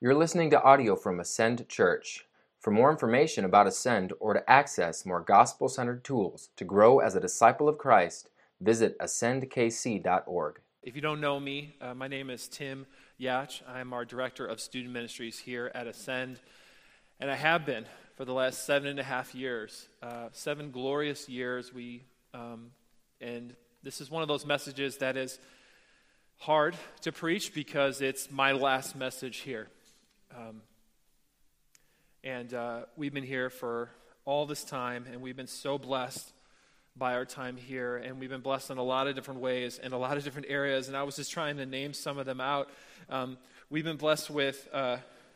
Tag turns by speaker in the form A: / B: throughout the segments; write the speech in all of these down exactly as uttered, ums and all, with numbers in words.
A: You're listening to audio from Ascend Church. For more information about Ascend or to access more gospel-centered tools to grow as a disciple of Christ, visit ascend k c dot org.
B: If you don't know me, uh, my name is Tim Yach. I'm our Director of Student Ministries here at Ascend, and I have been for the last seven and a half years. Uh, seven glorious years. We um, and this is one of those messages that is hard to preach because it's my last message here. Um, and uh, we've been here for all this time, and we've been so blessed by our time here, and we've been blessed in a lot of different ways in a lot of different areas, and I was just trying to name some of them out. Um, we've been blessed with uh,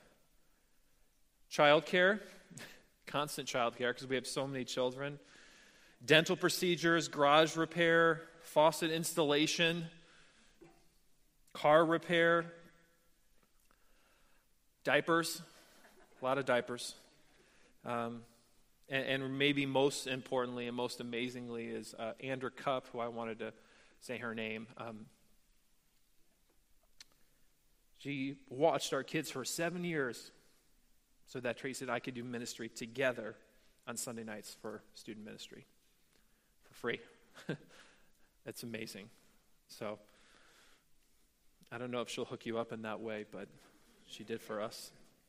B: childcare, constant childcare, because we have so many children, dental procedures, garage repair, faucet installation, car repair, diapers, a lot of diapers. Um, and, and maybe most importantly and most amazingly is uh, Andrew Cupp, who I wanted to say her name. Um, she watched our kids for seven years so that Tracy and I could do ministry together on Sunday nights for student ministry for free. That's amazing. So I don't know if she'll hook you up in that way, but she did for us.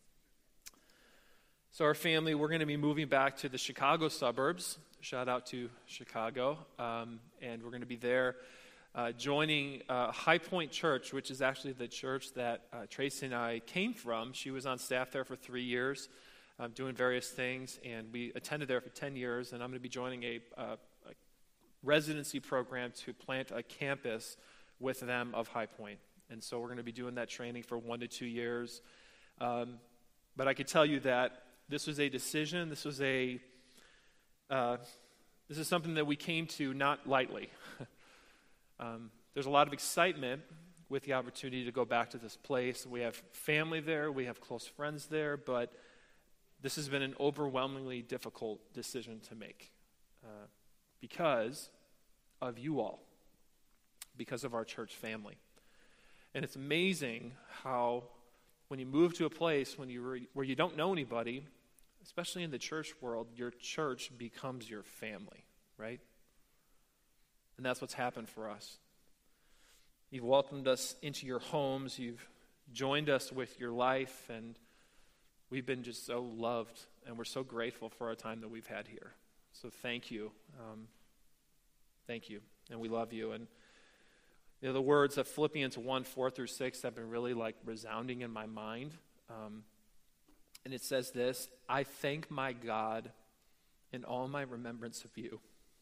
B: So our family, we're going to be moving back to the Chicago suburbs. Shout out to Chicago. Um, and we're going to be there uh, joining uh, High Point Church, which is actually the church that uh, Tracy and I came from. She was on staff there for three years, um, doing various things, and we attended there for ten years. And I'm going to be joining a, uh, a residency program to plant a campus with them of High Point. And so we're going to be doing that training for one to two years. Um, but I could tell you that this was a decision. This was a, uh, this is something that we came to not lightly. um, there's a lot of excitement with the opportunity to go back to this place. We have family there. We have close friends there. But this has been an overwhelmingly difficult decision to make uh, because of you all, because of our church family. And it's amazing how when you move to a place when you re, where you don't know anybody, especially in the church world, your church becomes your family, right? And that's what's happened for us. You've welcomed us into your homes. You've joined us with your life, and we've been just so loved, and we're so grateful for our time that we've had here. So thank you. Um, thank you, and we love you. And you know, the words of Philippians one, four through six have been really like resounding in my mind. Um, and it says this: I thank my God in all my remembrance of you,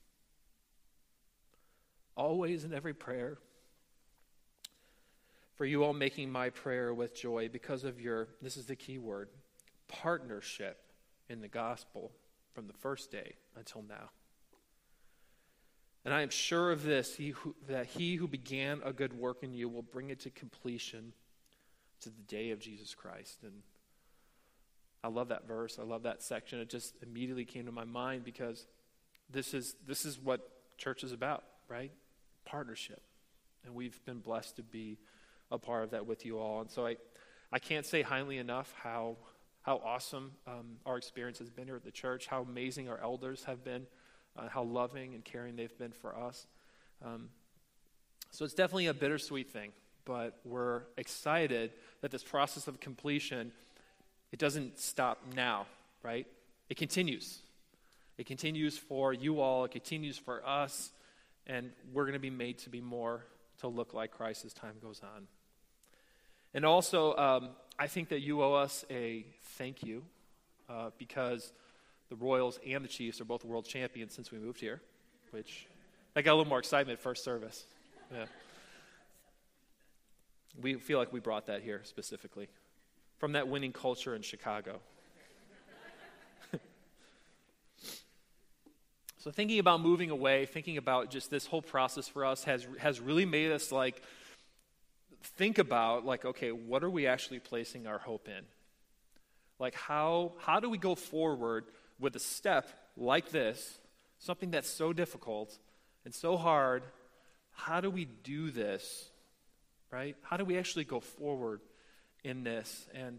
B: always in every prayer, for you all making my prayer with joy because of your, this is the key word, partnership in the gospel from the first day until now. And I am sure of this, he who, that he who began a good work in you will bring it to completion to the day of Jesus Christ. And I love that verse. I love that section. It just immediately came to my mind because this is this is what church is about, right? Partnership. And we've been blessed to be a part of that with you all. And so I, I can't say highly enough how, how awesome um, our experience has been here at the church, how amazing our elders have been. Uh, how loving and caring they've been for us. Um, so it's definitely a bittersweet thing, but we're excited that this process of completion, it doesn't stop now, right? It continues. It continues for you all. It continues for us, and we're going to be made to be more to look like Christ as time goes on. And also, um, I think that you owe us a thank you uh, because the Royals and the Chiefs are both world champions since we moved here, which I got a little more excitement first service. Yeah. We feel like we brought that here specifically from that winning culture in Chicago. So thinking about moving away, thinking about just this whole process for us has has really made us like think about like, okay, what are we actually placing our hope in? Like how how do we go forward with a step like this, something that's so difficult and so hard? How do we do this, right? How do we actually go forward in this? And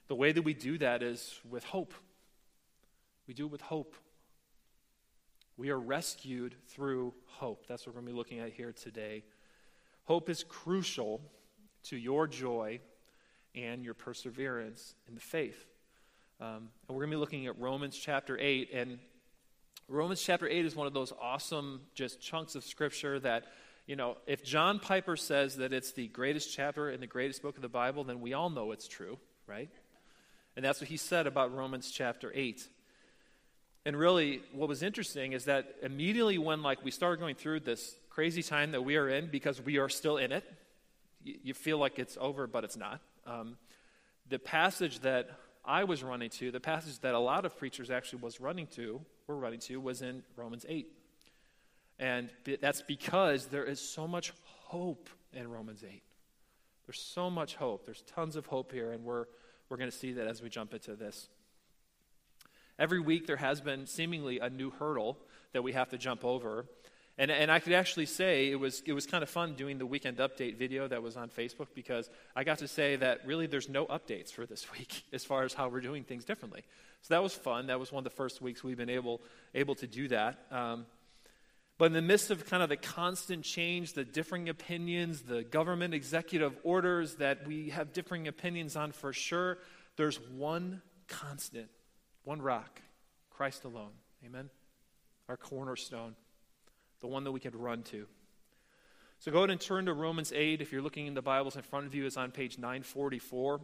B: the way that we do that is with hope. We do it with hope. We are rescued through hope. That's what we're going to be looking at here today. Hope is crucial to your joy and your perseverance in the faith. Um, and we're going to be looking at Romans chapter eight. And Romans chapter eight is one of those awesome just chunks of Scripture that, you know, if John Piper says that it's the greatest chapter in the greatest book of the Bible, then we all know it's true, right? And that's what he said about Romans chapter eight. And really, what was interesting is that immediately when, like, we started going through this crazy time that we are in, because we are still in it, you, you feel like it's over, but it's not. Um, the passage that I was running to, the passage that a lot of preachers actually was running to, were running to, was in Romans eight. And that's because there is so much hope in Romans eight. There's so much hope. There's tons of hope here, and we're we're going to see that as we jump into this. Every week there has been seemingly a new hurdle that we have to jump over. And and I could actually say it was it was kind of fun doing the weekend update video that was on Facebook, because I got to say that really there's no updates for this week as far as how we're doing things differently. So that was fun. That was one of the first weeks we've been able able to do that. Um, but in the midst of kind of the constant change, the differing opinions, the government executive orders that we have differing opinions on for sure, there's one constant, one rock, Christ alone. Amen? Our cornerstone. The one that we could run to. So go ahead and turn to Romans eight. If you're looking in the Bibles in front of you, it's on page nine forty-four.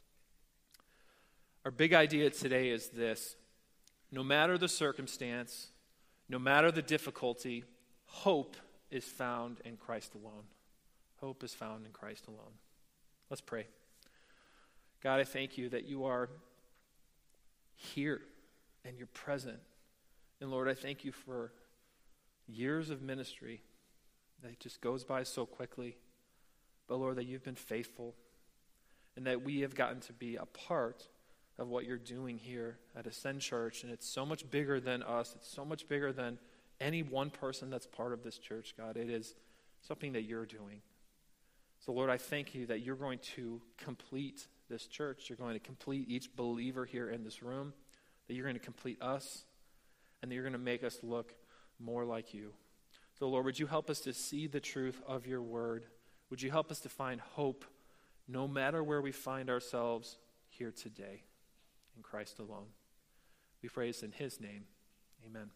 B: Our big idea today is this. No matter the circumstance, no matter the difficulty, hope is found in Christ alone. Hope is found in Christ alone. Let's pray. God, I thank you that you are here and you're present. And Lord, I thank you for years of ministry that just goes by so quickly. But Lord, that you've been faithful and that we have gotten to be a part of what you're doing here at Ascend Church. And it's so much bigger than us. It's so much bigger than any one person that's part of this church, God. It is something that you're doing. So Lord, I thank you that you're going to complete this church. You're going to complete each believer here in this room. That you're going to complete us. And that you're going to make us look more like you. So Lord, would you help us to see the truth of your word? Would you help us to find hope no matter where we find ourselves here today? In Christ alone. We pray this in his name. Amen.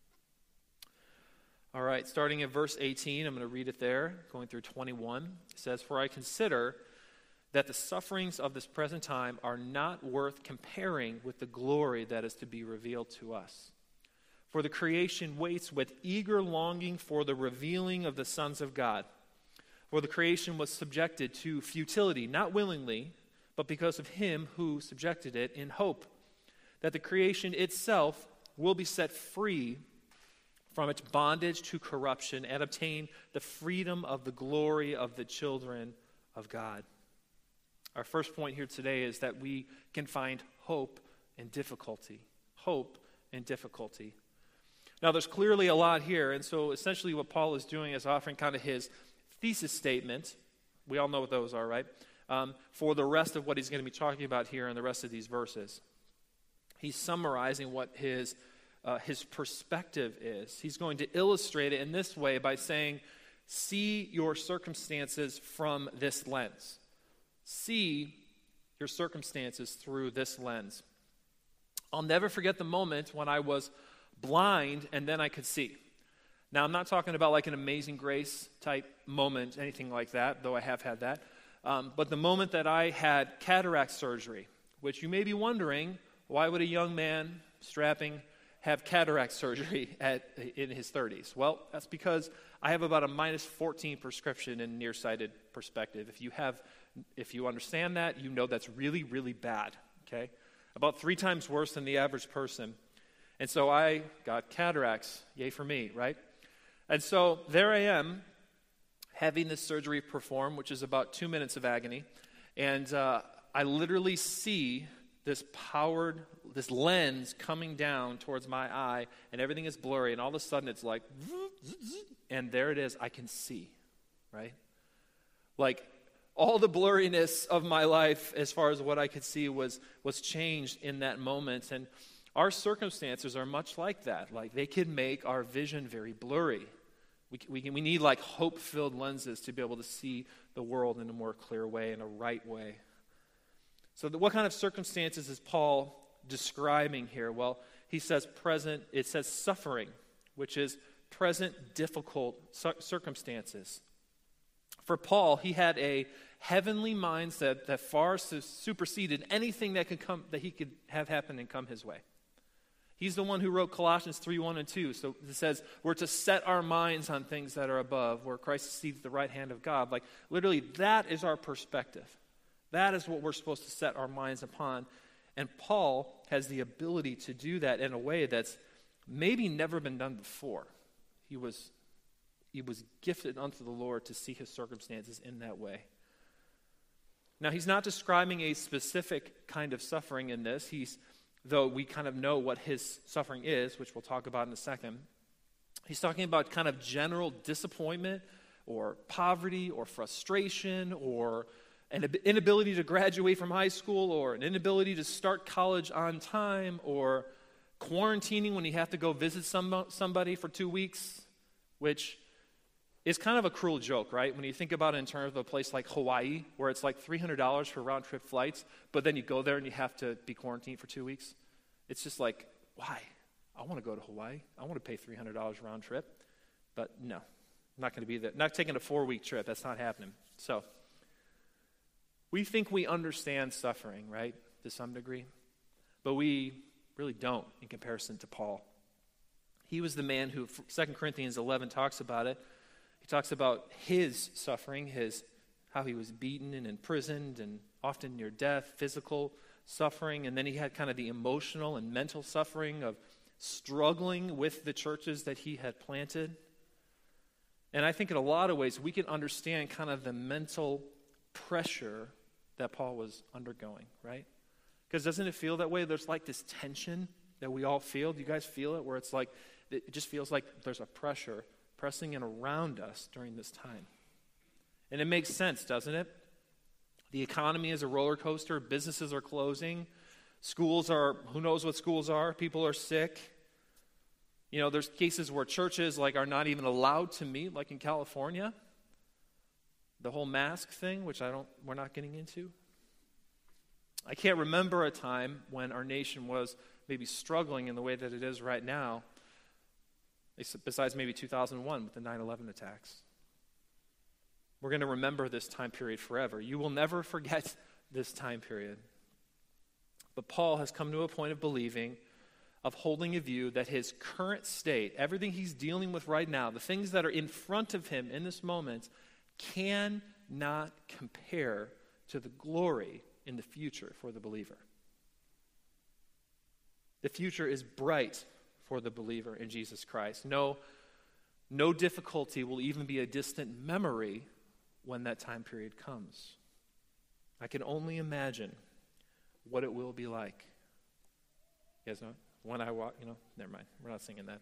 B: All right, starting at verse eighteen, I'm going to read it there, going through twenty-one. It says, "For I consider that the sufferings of this present time are not worth comparing with the glory that is to be revealed to us. For the creation waits with eager longing for the revealing of the sons of God. For the creation was subjected to futility, not willingly, but because of him who subjected it, in hope that the creation itself will be set free from its bondage to corruption and obtain the freedom of the glory of the children of God." Our first point here today is that we can find hope in difficulty. Hope in difficulty. Now, there's clearly a lot here, and so essentially what Paul is doing is offering kind of his thesis statement. We all know what those are, right? Um, for the rest of what he's going to be talking about here in the rest of these verses. He's summarizing what his uh, his perspective is. He's going to illustrate it in this way by saying, see your circumstances from this lens. See your circumstances through this lens. I'll never forget the moment when I was blind and then I could see. Now, I'm not talking about like an Amazing Grace type moment, anything like that, though I have had that. Um, but the moment that I had cataract surgery, which you may be wondering, why would a young man strapping have cataract surgery at in his thirties? Well, that's because I have about a minus fourteen prescription in nearsighted perspective. If you have, if you understand that, you know that's really, really bad, okay? About three times worse than the average person. And so I got cataracts, yay for me, right? And so there I am, having this surgery performed, which is about two minutes of agony. And uh, I literally see this powered, this lens coming down towards my eye, and everything is blurry, and all of a sudden it's like, and there it is, I can see, right? Like, all the blurriness of my life, as far as what I could see, was, was changed in that moment. And our circumstances are much like that. Like, they can make our vision very blurry. We, we, can, we need like hope-filled lenses to be able to see the world in a more clear way, in a right way. So the, what kind of circumstances is Paul describing here? Well, he says present, it says suffering, which is present difficult circumstances. For Paul, he had a heavenly mindset that far superseded anything that could come, that he could have happen and come his way. He's the one who wrote Colossians three, one and two. So it says we're to set our minds on things that are above, where Christ is seated at the right hand of God. Like, literally, that is our perspective. That is what we're supposed to set our minds upon. And Paul has the ability to do that in a way that's maybe never been done before. He was, he was gifted unto the Lord to see his circumstances in that way. Now, he's not describing a specific kind of suffering in this. He's, though we kind of know what his suffering is, which we'll talk about in a second. He's talking about kind of general disappointment or poverty or frustration or an inability to graduate from high school or an inability to start college on time or quarantining when you have to go visit some, somebody for two weeks, which is kind of a cruel joke, right? When you think about it in terms of a place like Hawaii, where it's like three hundred dollars for round-trip flights, but then you go there and you have to be quarantined for two weeks. It's just like, why? I want to go to Hawaii. I want to pay three hundred dollars round-trip. But no, I'm not going to be there. Not taking a four-week trip. That's not happening. So we think we understand suffering, right, to some degree, but we really don't in comparison to Paul. He was the man who, Second Corinthians eleven talks about it. He talks about his suffering, his how he was beaten and imprisoned and often near death, physical suffering, and then he had kind of the emotional and mental suffering of struggling with the churches that he had planted. And I think in a lot of ways we can understand kind of the mental pressure that Paul was undergoing, right? Because doesn't it feel that way? There's like this tension that we all feel. Do you guys feel it? Where it's like, it just feels like there's a pressure pressing in around us during this time. And it makes sense, doesn't it? The economy is a roller coaster. Businesses are closing. Schools are, who knows what schools are? People are sick. You know, there's cases where churches like are not even allowed to meet, like in California. The whole mask thing, which I don't, we're not getting into. I can't remember a time when our nation was maybe struggling in the way that it is right now, besides maybe two thousand one with the nine eleven attacks. We're going to remember this time period forever. You will never forget this time period. But Paul has come to a point of believing, of holding a view that his current state, everything he's dealing with right now, the things that are in front of him in this moment, cannot compare to the glory in the future for the believer. The future is bright for the believer in Jesus Christ. No, no difficulty will even be a distant memory when that time period comes. I can only imagine what it will be like. You guys know? When I walk, you know, never mind. We're not singing that.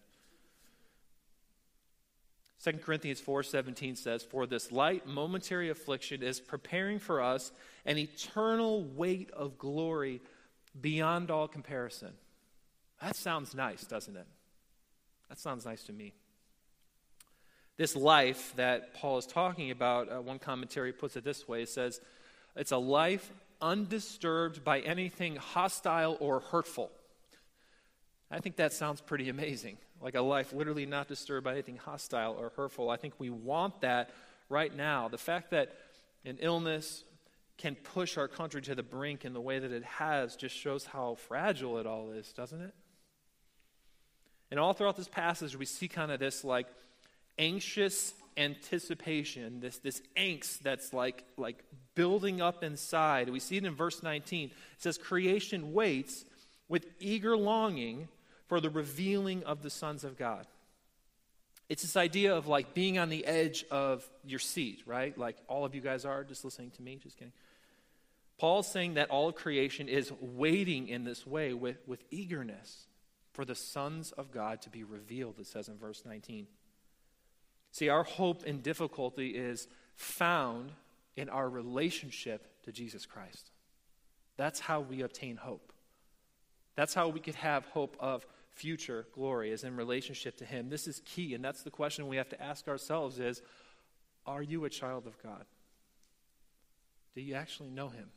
B: Second Corinthians four seventeen says, "For this light momentary affliction is preparing for us an eternal weight of glory beyond all comparison." That sounds nice, doesn't it? That sounds nice to me. This life that Paul is talking about, uh, one commentary puts it this way. It says, it's a life undisturbed by anything hostile or hurtful. I think that sounds pretty amazing. Like a life literally not disturbed by anything hostile or hurtful. I think we want that right now. The fact that an illness can push our country to the brink in the way that it has just shows how fragile it all is, doesn't it? And all throughout this passage, we see kind of this like anxious anticipation, this, this angst that's like, like building up inside. We see it in verse nineteen. It says, creation waits with eager longing for the revealing of the sons of God. It's this idea of like being on the edge of your seat, right? Like all of you guys are just listening to me, just kidding. Paul's saying that all of creation is waiting in this way with, with eagerness for the sons of God to be revealed, it says in verse nineteen. See, our hope in difficulty is found in our relationship to Jesus Christ. That's how we obtain hope. That's how we could have hope of future glory, is in relationship to him. This is key, and that's the question we have to ask ourselves is, are you a child of God? Do you actually know him?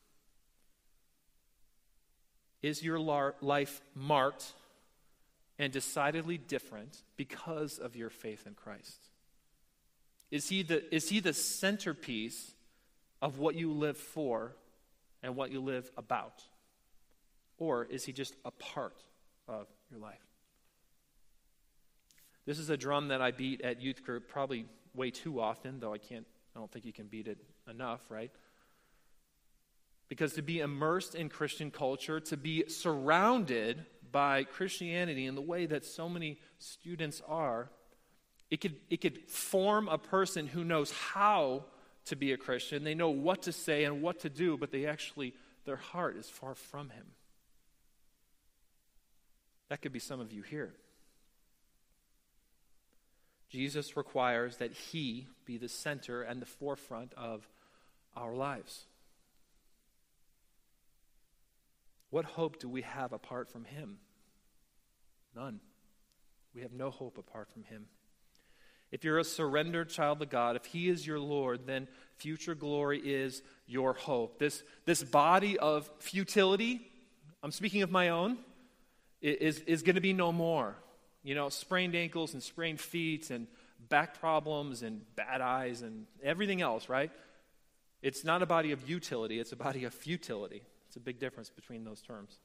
B: Is your lar- life marked and decidedly different because of your faith in Christ? Is he the, is he the centerpiece of what you live for and what you live about? Or is he just a part of your life? This is a drum that I beat at youth group probably way too often, though I can't, I don't think you can beat it enough, right? Because to be immersed in Christian culture, to be surrounded by Christianity in the way that so many students are, it could, it could form a person who knows how to be a Christian. They know what to say and what to do, but they actually, their heart is far from him. That could be some of you here. Jesus requires that he be the center and the forefront of our lives. What hope do we have apart from him? None. We have no hope apart from him. If you're a surrendered child of God, if he is your Lord, then future glory is your hope. This, this body of futility, I'm speaking of my own, is, is going to be no more. You know, sprained ankles and sprained feet and back problems and bad eyes and everything else, right? It's not a body of utility, it's a body of futility. It's a big difference between those terms.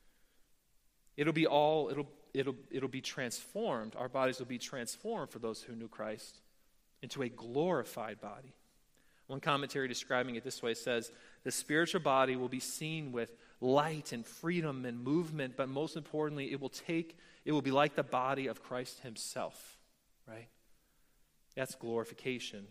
B: It'll be all, it'll, it'll, it'll be transformed. Our bodies will be transformed for those who knew Christ into a glorified body. One commentary describing it this way says, the spiritual body will be seen with light and freedom and movement, but most importantly, it will take, it will be like the body of Christ himself, right? That's glorification.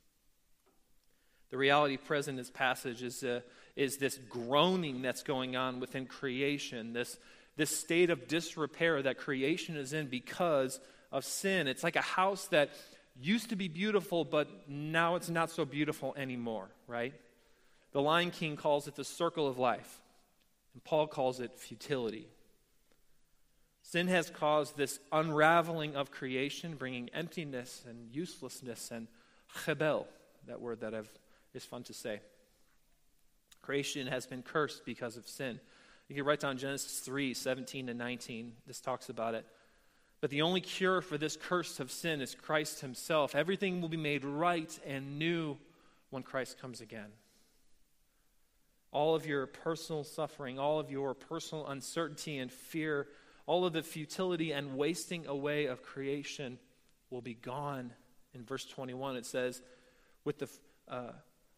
B: The reality present in this passage is, uh, is this groaning that's going on within creation, this, this state of disrepair that creation is in because of sin. It's like a house that used to be beautiful, but now it's not so beautiful anymore, right? The Lion King calls it the circle of life, and Paul calls it futility. Sin has caused this unraveling of creation, bringing emptiness and uselessness and chebel, that word that I've, is fun to say. Creation has been cursed because of sin. You can write down Genesis three, seventeen and nineteen. This talks about it. But the only cure for this curse of sin is Christ himself. Everything will be made right and new when Christ comes again. All of your personal suffering, all of your personal uncertainty and fear, all of the futility and wasting away of creation will be gone. In verse twenty-one it says, with the uh,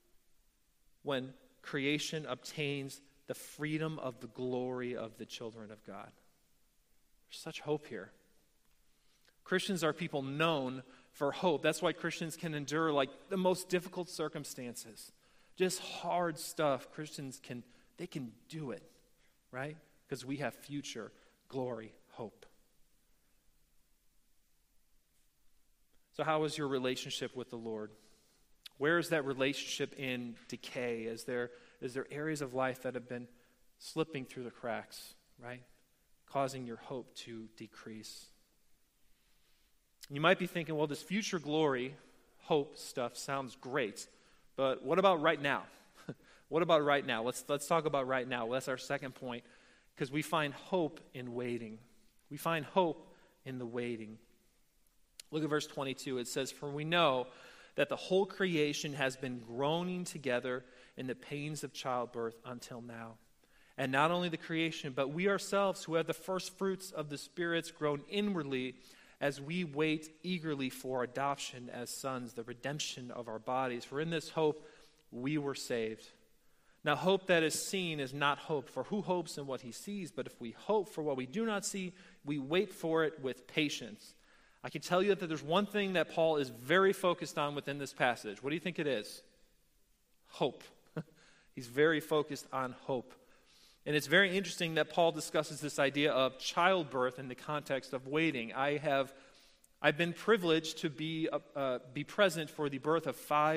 B: when creation obtains the freedom of the glory of the children of God. There's such hope here. Christians are people known for hope. That's why Christians can endure like the most difficult circumstances. Just hard stuff. Christians can, they can do it, right? Because we have future glory, hope. So how is your relationship with the Lord? Where is that relationship in decay? Is there, is there areas of life that have been slipping through the cracks, right? Causing your hope to decrease. You might be thinking, well, this future glory, hope stuff sounds great, but what about right now? What about right now? Let's, let's talk about right now. Well, that's our second point, because we find hope in waiting. We find hope in the waiting. Look at verse twenty-two. It says, for we know that the whole creation has been groaning together in the pains of childbirth until now. And not only the creation, but we ourselves who have the first fruits of the spirits groan inwardly as we wait eagerly for adoption as sons, the redemption of our bodies. For in this hope we were saved. Now hope that is seen is not hope, for who hopes in what he sees? But if we hope for what we do not see, we wait for it with patience. I can tell you that there's one thing that Paul is very focused on within this passage. What do you think it is? Hope. He's very focused on hope. And it's very interesting that Paul discusses this idea of childbirth in the context of waiting. I have, I've been privileged to be uh, uh, be present for the birth of five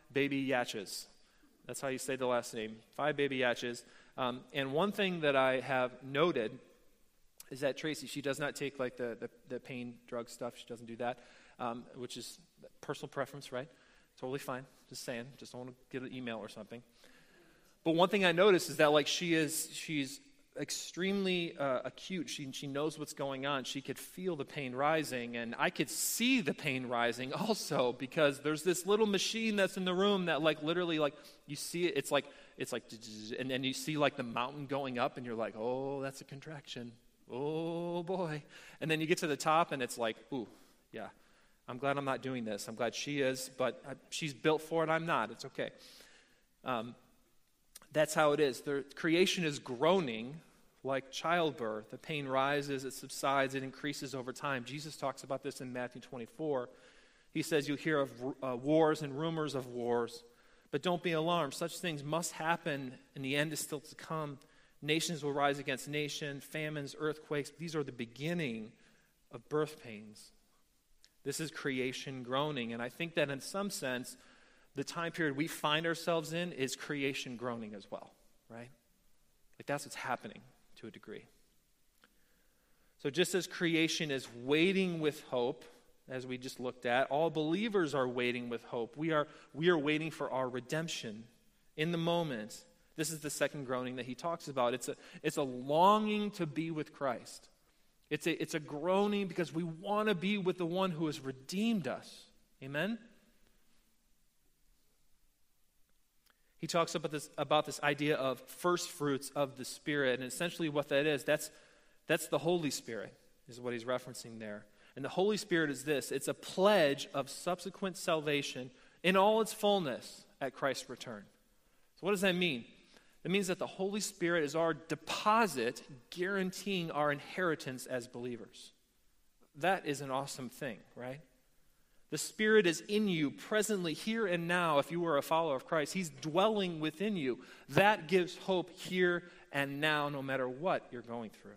B: baby Yatches. That's how you say the last name, five baby Yatches. Um, and one thing that I have noted is that Tracy, she does not take like the, the, the pain drug stuff. She doesn't do that, um, which is personal preference, right? Totally fine. Just saying. Just don't want to get an email or something. But one thing I noticed is that like she is, she's extremely uh, acute. She she knows what's going on. She could feel the pain rising, and I could see the pain rising also because there's this little machine that's in the room that like literally like you see it. It's like it's like and then you see like the mountain going up, and you're like, oh, that's a contraction. Oh boy. And then you get to the top, and it's like, ooh, yeah. I'm glad I'm not doing this. I'm glad she is, but I, she's built for it. I'm not. It's okay. Um, That's how it is. The creation is groaning like childbirth. The pain rises, it subsides, it increases over time. Jesus talks about this in Matthew twenty-four. He says, you'll hear of uh, wars and rumors of wars, but don't be alarmed. Such things must happen, and the end is still to come. Nations will rise against nation, famines, earthquakes. These are the beginning of birth pains. This is creation groaning, and I think that in some sense, the time period we find ourselves in is creation groaning as well, right? Like that's what's happening to a degree. So just as creation is waiting with hope, as we just looked at, all believers are waiting with hope. We are, we are waiting for our redemption in the moment. This is the second groaning that he talks about. It's a, it's a longing to be with Christ. It's a, it's a groaning because we want to be with the one who has redeemed us. Amen? He talks about this about this idea of first fruits of the Spirit, and essentially what that is, that's that's the Holy Spirit, is what he's referencing there. And the Holy Spirit is this: it's a pledge of subsequent salvation in all its fullness at Christ's return. So what does that mean? It means that the Holy Spirit is our deposit guaranteeing our inheritance as believers. That is an awesome thing, right? The Spirit is in you presently, here and now, if you are a follower of Christ. He's dwelling within you. That gives hope here and now, no matter what you're going through.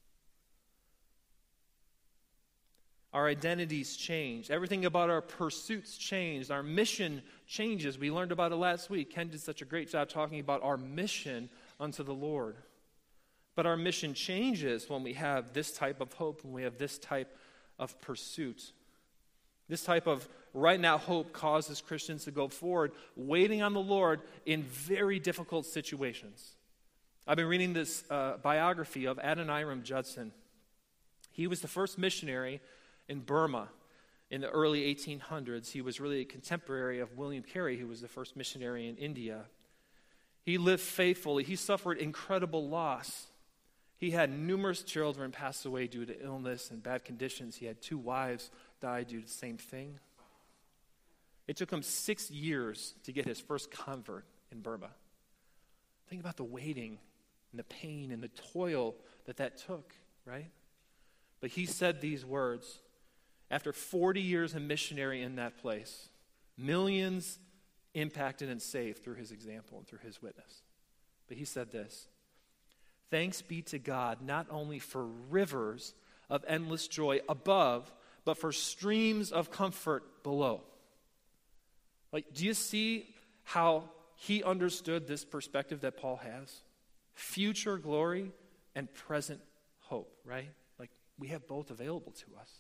B: Our identities change. Everything about our pursuits changed. Our mission changes. We learned about it last week. Ken did such a great job talking about our mission unto the Lord. But our mission changes when we have this type of hope, when we have this type of pursuit. This type of right now hope causes Christians to go forward, waiting on the Lord in very difficult situations. I've been reading this uh, biography of Adoniram Judson. He was the first missionary in Burma in the early eighteen hundreds. He was really a contemporary of William Carey, who was the first missionary in India. He lived faithfully. He suffered incredible loss. He had numerous children pass away due to illness and bad conditions. He had two wives die due to the same thing. It took him six years to get his first convert in Burma. Think about the waiting and the pain and the toil that that took, right? But he said these words. After forty years of missionary in that place, millions impacted and saved through his example and through his witness. But he said this: thanks be to God, not only for rivers of endless joy above, but for streams of comfort below. Like, do you see how he understood this perspective that Paul has? Future glory and present hope, right? Like, we have both available to us.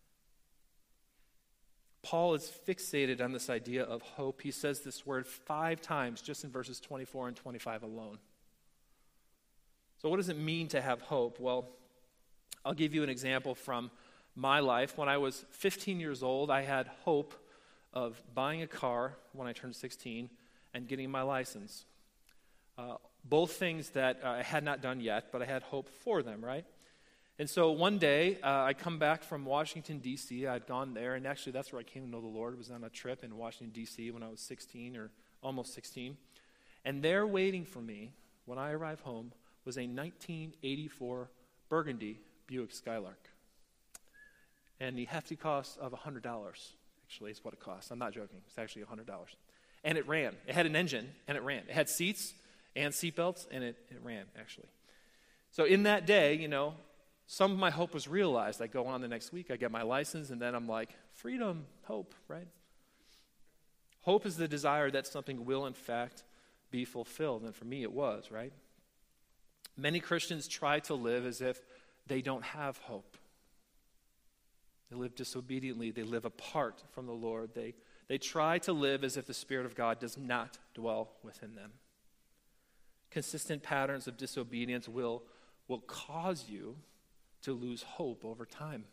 B: Paul is fixated on this idea of hope. He says this word five times just in verses twenty-four and twenty-five alone. So what does it mean to have hope? Well, I'll give you an example from my life. When I was fifteen years old, I had hope of buying a car when I turned sixteen and getting my license. Uh, both things that uh, I had not done yet, but I had hope for them, right? And so one day, uh, I come back from Washington, D C I'd gone there, and actually that's where I came to know the Lord. I was on a trip in Washington, D C when I was sixteen or almost sixteen. And there waiting for me when I arrived home was a nineteen eighty-four Burgundy Buick Skylark. And the hefty cost of one hundred dollars, actually, is what it cost. I'm not joking. It's actually one hundred dollars. And it ran. It had an engine, and it ran. It had seats and seatbelts, and it, it ran, actually. So in that day, you know, some of my hope was realized. I go on the next week, I get my license, and then I'm like, freedom, hope, right? Hope is the desire that something will, in fact, be fulfilled. And for me, it was, right? Many Christians try to live as if they don't have hope. They live disobediently. They live apart from the Lord. They, they try to live as if the Spirit of God does not dwell within them. Consistent patterns of disobedience will, will cause you to lose hope over time.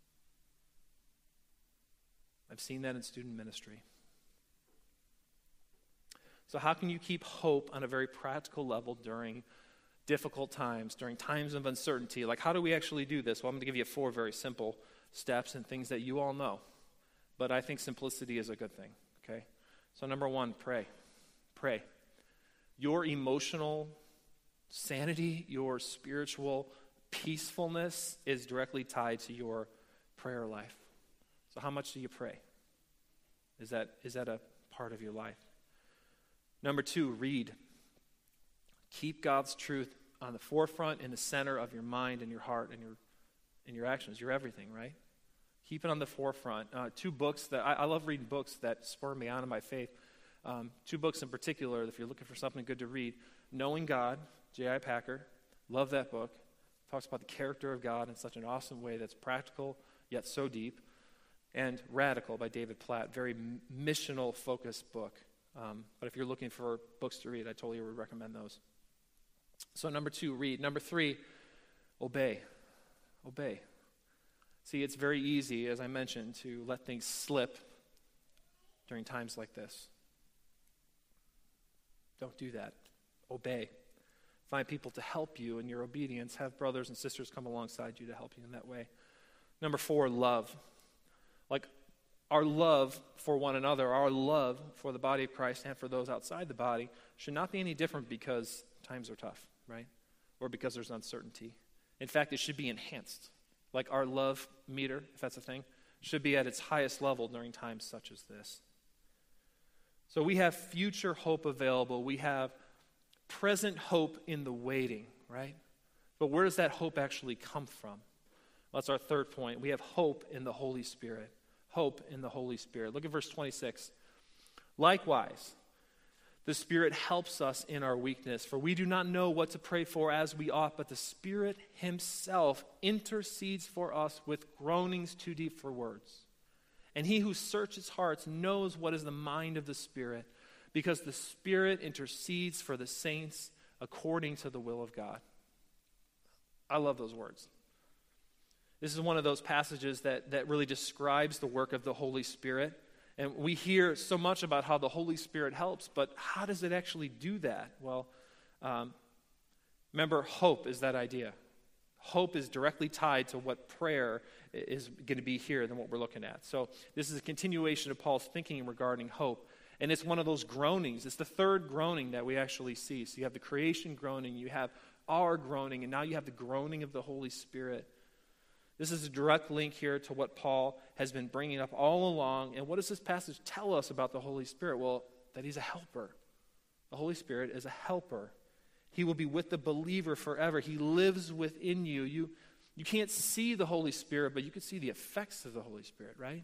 B: I've seen that in student ministry. So how can you keep hope on a very practical level during difficult times, during times of uncertainty? Like, how do we actually do this? Well, I'm going to give you four very simple steps and things that you all know. But I think simplicity is a good thing, okay? So number one, pray. Pray. Your emotional sanity, your spiritual peacefulness is directly tied to your prayer life. So how much do you pray? Is that, is that a part of your life? Number two, read. Keep God's truth on the forefront, in the center of your mind and your heart and your and your actions, your everything, right? Keep it on the forefront. Uh, two books that, I, I love reading books that spur me on in my faith. Um, two books in particular, if you're looking for something good to read. Knowing God, J I Packer. Love that book. Talks about the character of God in such an awesome way that's practical, yet so deep. And Radical by David Platt. Very m- missional-focused book. Um, but if you're looking for books to read, I totally would recommend those. So number two, read. Number three, obey. Obey. See, it's very easy, as I mentioned, to let things slip during times like this. Don't do that. Obey. Find people to help you in your obedience. Have brothers and sisters come alongside you to help you in that way. Number four, love. Like, our love for one another, our love for the body of Christ and for those outside the body should not be any different because times are tough, right? Or because there's uncertainty. In fact, it should be enhanced. Like our love meter, if that's a thing, should be at its highest level during times such as this. So we have future hope available. We have present hope in the waiting, right? But where does that hope actually come from? Well, that's our third point. We have hope in the Holy Spirit. Hope in the Holy Spirit. Look at verse twenty-six. Likewise, the Spirit helps us in our weakness, for we do not know what to pray for as we ought, but the Spirit himself intercedes for us with groanings too deep for words. And he who searches hearts knows what is the mind of the Spirit, because the Spirit intercedes for the saints according to the will of God. I love those words. This is one of those passages that, that really describes the work of the Holy Spirit. And we hear so much about how the Holy Spirit helps, but how does it actually do that? Well, um, remember, hope is that idea. Hope is directly tied to what prayer is going to be here than what we're looking at. So this is a continuation of Paul's thinking regarding hope. And it's one of those groanings. It's the third groaning that we actually see. So you have the creation groaning, you have our groaning, and now you have the groaning of the Holy Spirit. This is a direct link here to what Paul has been bringing up all along. And what does this passage tell us about the Holy Spirit? Well, that he's a helper. The Holy Spirit is a helper. He will be with the believer forever. He lives within you. You, you can't see the Holy Spirit, but you can see the effects of the Holy Spirit, right?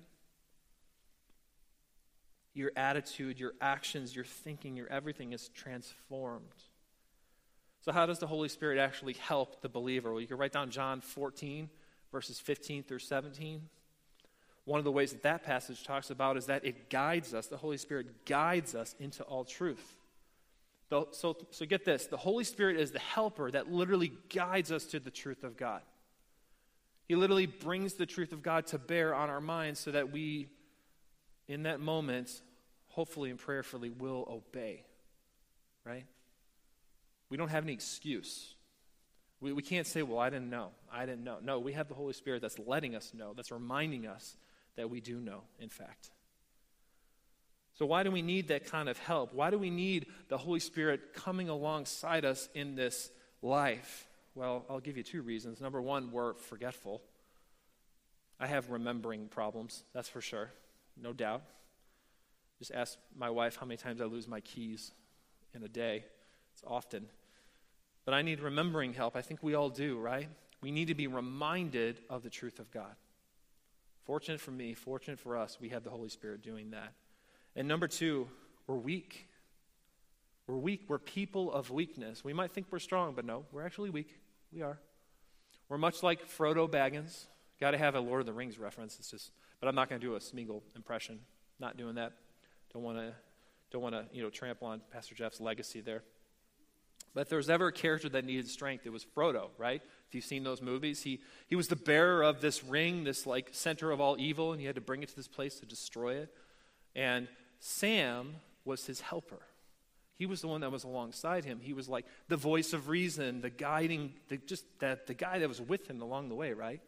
B: Your attitude, your actions, your thinking, your everything is transformed. So how does the Holy Spirit actually help the believer? Well, you can write down John fourteen, verses fifteen through seventeen. One of the ways that that passage talks about is that it guides us. The Holy Spirit guides us into all truth. So, so, so get this. The Holy Spirit is the helper that literally guides us to the truth of God. He literally brings the truth of God to bear on our minds so that we, in that moment, hopefully and prayerfully, will obey. Right? We don't have any excuse. We, we can't say, well, I didn't know. I didn't know. No, we have the Holy Spirit that's letting us know, that's reminding us that we do know, in fact. So why do we need that kind of help? Why do we need the Holy Spirit coming alongside us in this life? Well, I'll give you two reasons. Number one, we're forgetful. I have remembering problems, that's for sure, no doubt. Just ask my wife how many times I lose my keys in a day. It's often. But I need remembering help. I think we all do, right? We need to be reminded of the truth of God. Fortunate for me, fortunate for us, we have the Holy Spirit doing that. And number two, we're weak. We're weak. We're people of weakness. We might think we're strong, but no, we're actually weak. We are. We're much like Frodo Baggins. Got to have a Lord of the Rings reference. It's just, but I'm not going to do a Smeagol impression. Not doing that. Don't want to, don't want to, you know, trample on Pastor Jeff's legacy there. But if there was ever a character that needed strength, it was Frodo, right? If you've seen those movies, he he was the bearer of this ring, this like center of all evil, and he had to bring it to this place to destroy it. And Sam was his helper. He was the one that was alongside him. He was like the voice of reason, the guiding, the, just that the guy that was with him along the way, right?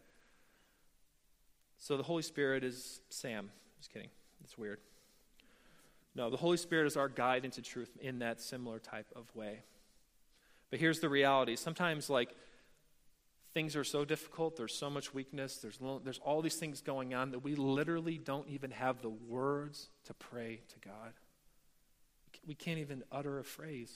B: So the Holy Spirit is Sam. Just kidding. It's weird. No, the Holy Spirit is our guide into truth in that similar type of way. But here's the reality. Sometimes, like, things are so difficult, there's so much weakness, there's, there's all these things going on that we literally don't even have the words to pray to God. We can't even utter a phrase.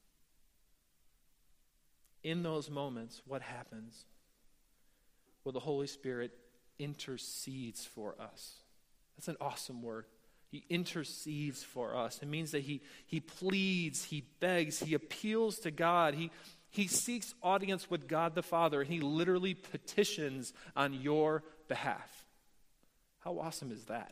B: In those moments, what happens? Well, the Holy Spirit intercedes for us. That's an awesome word. He intercedes for us. It means that he, he pleads, he begs, he appeals to God. He, he seeks audience with God the Father, and he literally petitions on your behalf. How awesome is that?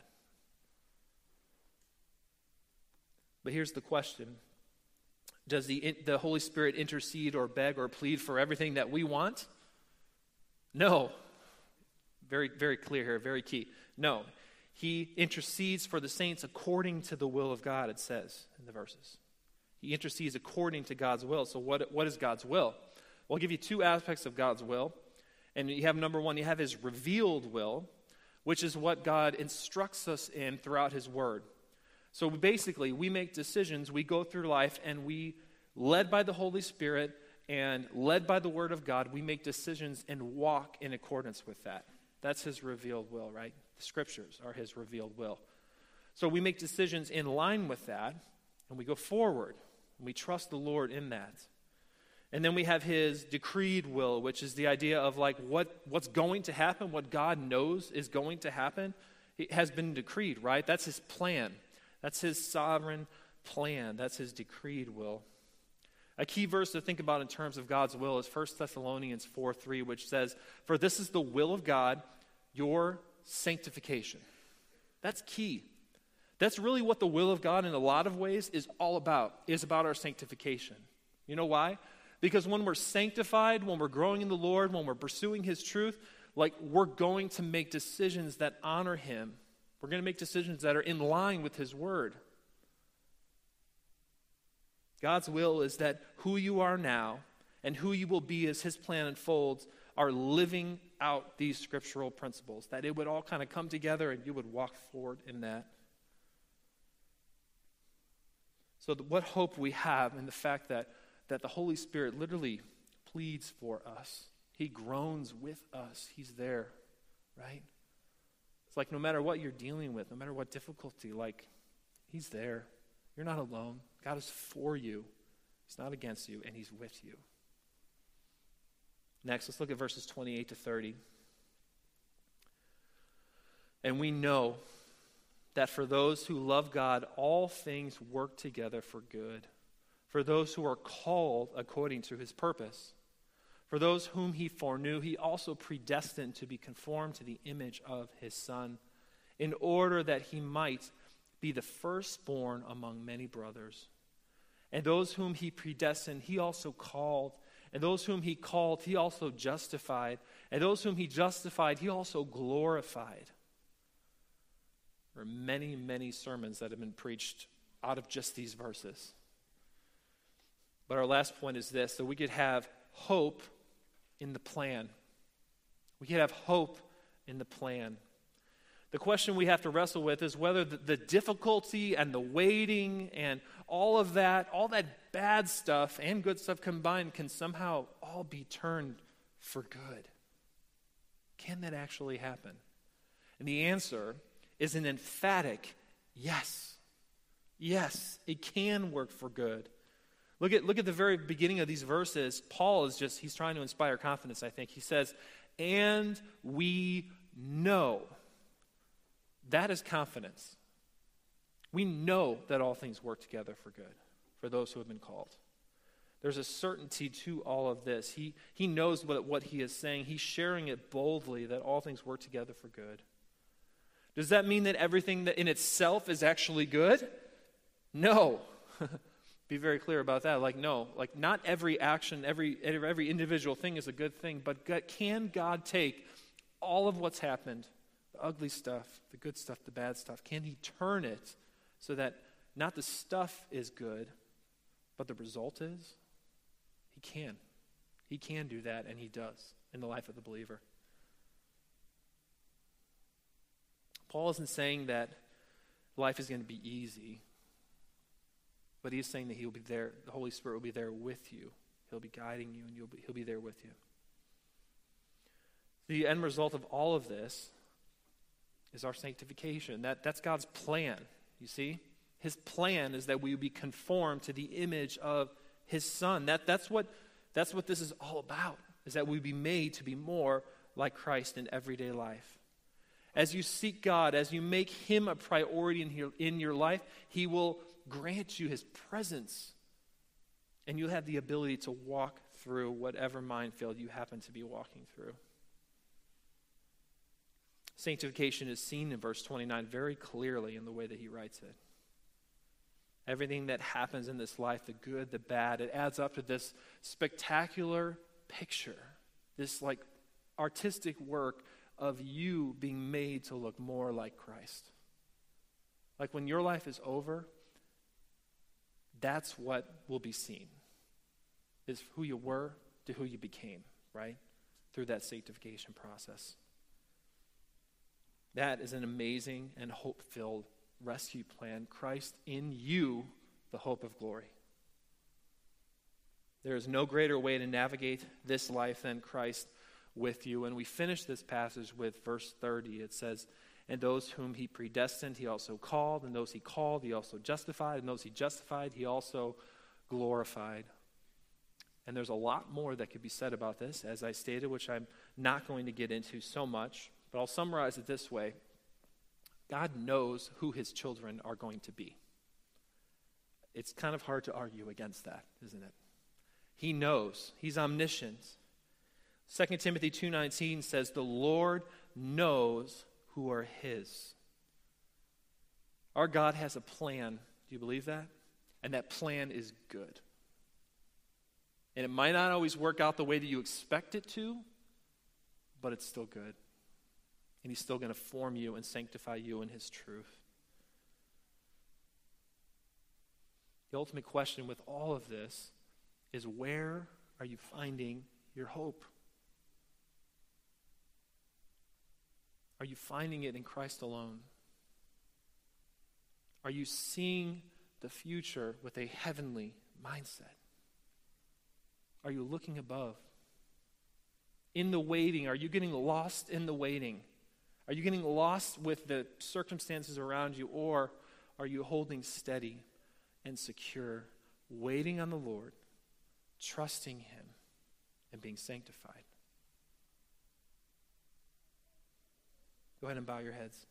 B: But here's the question. Does the, the Holy Spirit intercede or beg or plead for everything that we want? No. Very, very clear here, very key. No. He intercedes for the saints according to the will of God, it says in the verses. He intercedes according to God's will. So what, what is God's will? Well, I'll give you two aspects of God's will. And you have number one, you have his revealed will, which is what God instructs us in throughout his word. So basically, we make decisions, we go through life, and we, led by the Holy Spirit and led by the word of God, we make decisions and walk in accordance with that. That's his revealed will, right? The scriptures are his revealed will. So we make decisions in line with that, and we go forward, and we trust the Lord in that. And then we have his decreed will, which is the idea of like what, what's going to happen, what God knows is going to happen. It has been decreed, right? That's his plan. That's his sovereign plan. That's his decreed will. A key verse to think about in terms of God's will is First Thessalonians four three, which says, "For this is the will of God, your sanctification." That's key. That's really what the will of God in a lot of ways is all about, is about our sanctification. You know why? Because when we're sanctified, when we're growing in the Lord, when we're pursuing his truth, like we're going to make decisions that honor him. We're going to make decisions that are in line with his word. God's will is that who you are now and who you will be as his plan unfolds are living out these scriptural principles, that it would all kind of come together and you would walk forward in that. So the, what hope we have in the fact that, that the Holy Spirit literally pleads for us. He groans with us. He's there, right? It's like no matter what you're dealing with, no matter what difficulty, like he's there. You're not alone. God is for you. He's not against you, and he's with you. Next, let's look at verses twenty-eight to thirty. "And we know that for those who love God, all things work together for good, for those who are called according to his purpose. For those whom he foreknew, he also predestined to be conformed to the image of his Son, in order that he might be the firstborn among many brothers. And those whom he predestined, he also called. And those whom he called, he also justified. And those whom he justified, he also glorified." There are many, many sermons that have been preached out of just these verses. But our last point is this, that we could have hope in the plan. We could have hope in the plan. The question we have to wrestle with is whether the, the difficulty and the waiting and all of that, all that bad stuff and good stuff combined can somehow all be turned for good. Can that actually happen? And the answer is an emphatic yes. Yes, it can work for good. Look at, look at the very beginning of these verses. Paul is just, he's trying to inspire confidence, I think. He says, "And we know." That is confidence. We know that all things work together for good, for those who have been called. There's a certainty to all of this. He, he knows what, what he is saying. He's sharing it boldly, that all things work together for good. Does that mean that everything that in itself is actually good? No. Be very clear about that. Like, no. Like, not every action, every, every individual thing is a good thing, but God, can God take all of what's happened, the ugly stuff, the good stuff, the bad stuff, can he turn it so that not the stuff is good, but the result is? He can. He can do that, and he does in the life of the believer. Paul isn't saying that life is going to be easy, but he's saying that he'll be there, the Holy Spirit will be there with you. He'll be guiding you, and you'll be, he'll be there with you. The end result of all of this is our sanctification. That, that's God's plan, you see? His plan is that we be conformed to the image of his Son. That, that's, what, that's what this is all about, is that we be made to be more like Christ in everyday life. As you seek God, as you make him a priority in your, in your life, he will grant you his presence, and you'll have the ability to walk through whatever minefield you happen to be walking through. Sanctification is seen in verse twenty-nine very clearly in the way that he writes it. Everything that happens in this life, the good, the bad, it adds up to this spectacular picture, this like artistic work of you being made to look more like Christ. Like when your life is over, that's what will be seen, is who you were to who you became, right? Through that sanctification process. That is an amazing and hope-filled rescue plan. Christ in you, the hope of glory. There is no greater way to navigate this life than Christ with you. And we finish this passage with verse thirty. It says, and those whom he predestined, he also called. And those he called, he also justified. And those he justified, he also glorified. And there's a lot more that could be said about this, as I stated, which I'm not going to get into so much. But I'll summarize it this way. God knows who his children are going to be. It's kind of hard to argue against that, isn't it? He knows. He's omniscient. Second Timothy two nineteen says, the Lord knows who are his. Our God has a plan. Do you believe that? And that plan is good. And it might not always work out the way that you expect it to, but it's still good. And he's still going to form you and sanctify you in his truth. The ultimate question with all of this is, where are you finding your hope? Are you finding it in Christ alone? Are you seeing the future with a heavenly mindset? Are you looking above? In the waiting, are you getting lost in the waiting? Are you getting lost with the circumstances around you, or are you holding steady and secure, waiting on the Lord, trusting him, and being sanctified? Go ahead and bow your heads.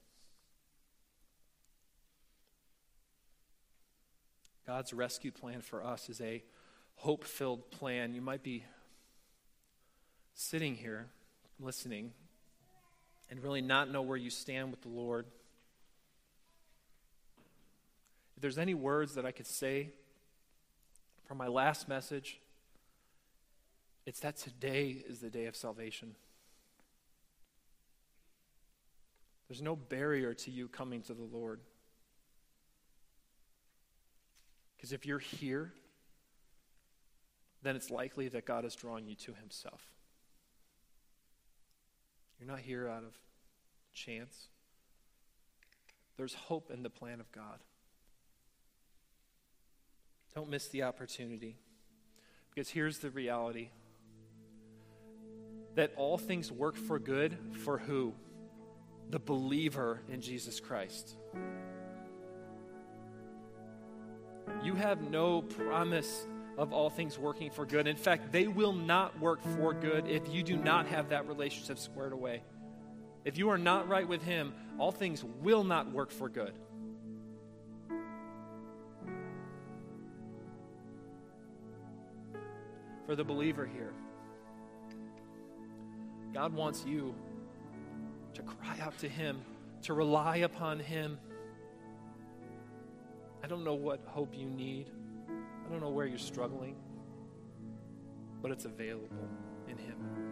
B: God's rescue plan for us is a hope-filled plan. You might be sitting here listening and really not know where you stand with the Lord. If there's any words that I could say from my last message, it's that today is the day of salvation. There's no barrier to you coming to the Lord. Because if you're here, then it's likely that God is drawing you to himself. You're not here out of chance. There's hope in the plan of God. Don't miss the opportunity. Because here's the reality. That all things work for good for who? The believer in Jesus Christ. You have no promise of all things working for good. In fact, they will not work for good if you do not have that relationship squared away. If you are not right with him, all things will not work for good. for the believer here. God wants you to cry out to him, to rely upon him. I don't know what hope you need. I don't know where you're struggling, but it's available in him.